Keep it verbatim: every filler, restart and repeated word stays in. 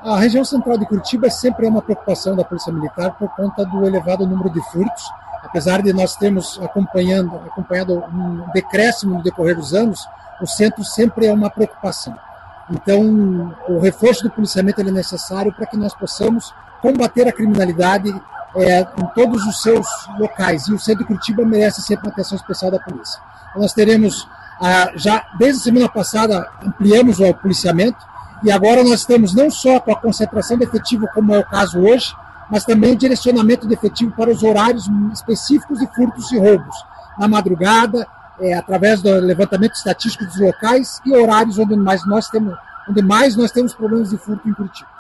A região central de Curitiba sempre é uma preocupação da Polícia Militar por conta do elevado número de furtos. Apesar de nós termos acompanhando, acompanhado um decréscimo no decorrer dos anos, o centro sempre é uma preocupação. Então, o reforço do policiamento é necessário para que nós possamos combater a criminalidade é, em todos os seus locais. E o centro de Curitiba merece sempre uma atenção especial da polícia. Então, nós teremos, ah, já desde a semana passada, ampliamos o policiamento. E agora nós estamos não só com a concentração de efetivo, como é o caso hoje, mas também o direcionamento de efetivo para os horários específicos de furtos e roubos. Na madrugada, é, através do levantamento estatístico dos locais e horários onde mais nós temos, onde mais nós temos problemas de furto em Curitiba.